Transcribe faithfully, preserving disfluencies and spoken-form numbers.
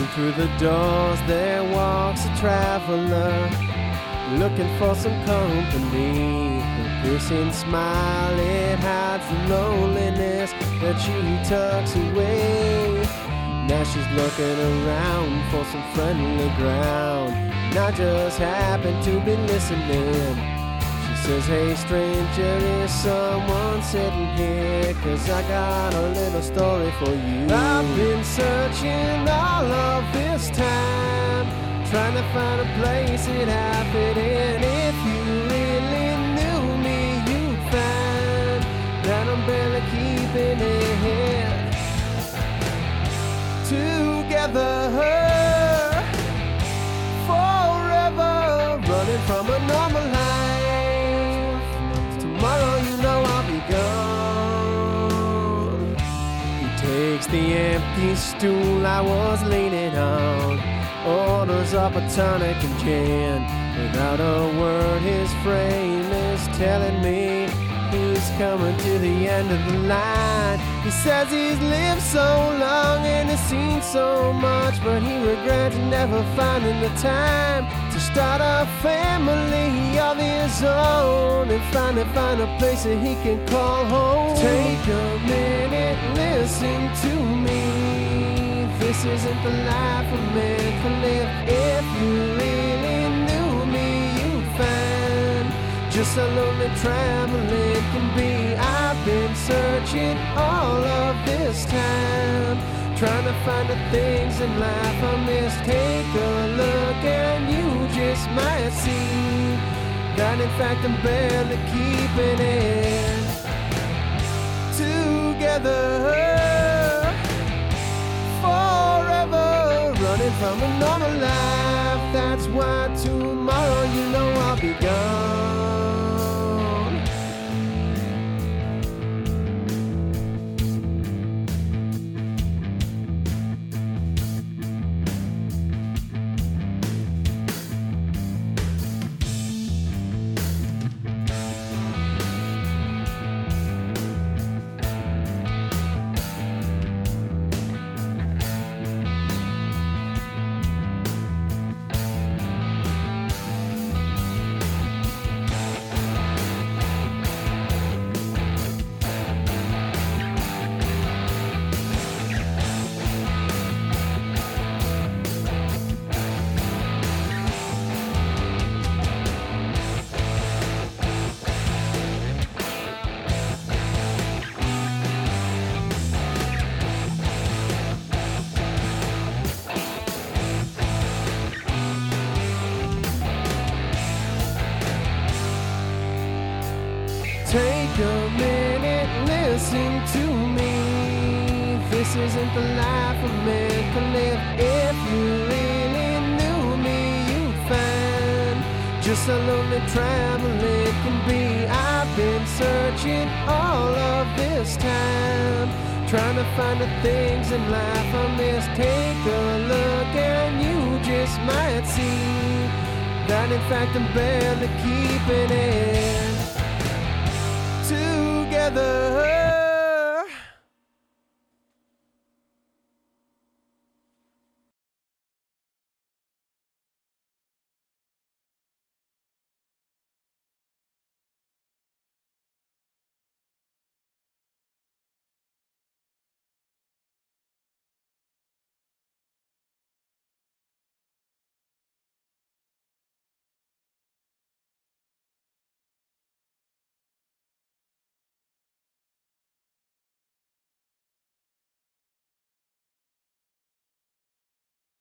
Through the doors there walks a traveler, looking for some company. Her piercing smile, it hides the loneliness that she tucks away. Now she's looking around for some friendly ground, and I just happen to be listening. She says, hey stranger, is someone sitting here? Cause I got a little story for you. I've been searching all of this time, trying to find a place that I fit in. If you really knew me, you'd find that I'm barely keeping it together, forever running from a normal life. Tomorrow you know I'll be gone. He takes the empty stool I was leaning on, orders up a tonic and gin. Without a word his frame is telling me he's coming to the end of the line. He says he's lived so long and has seen so much, but he regrets never finding the time to start a family of his own and finally find a place that he can call home. Take a minute, listen to me. This isn't the life a man can live. If you really knew me, you'd find just how lonely traveling can be. I've been searching all of this time, trying to find the things in life I miss. Take a look and you just might see that in fact I'm barely keeping it together, forever running from a normal life. That's why tomorrow you know I'll be gone. Take a minute, listen to me. This isn't the life a man can live. If you really knew me, you'd find just how lonely traveling can be. I've been searching all of this time, trying to find the things in life I miss. Take a look and you just might see that in fact I'm barely keeping it together.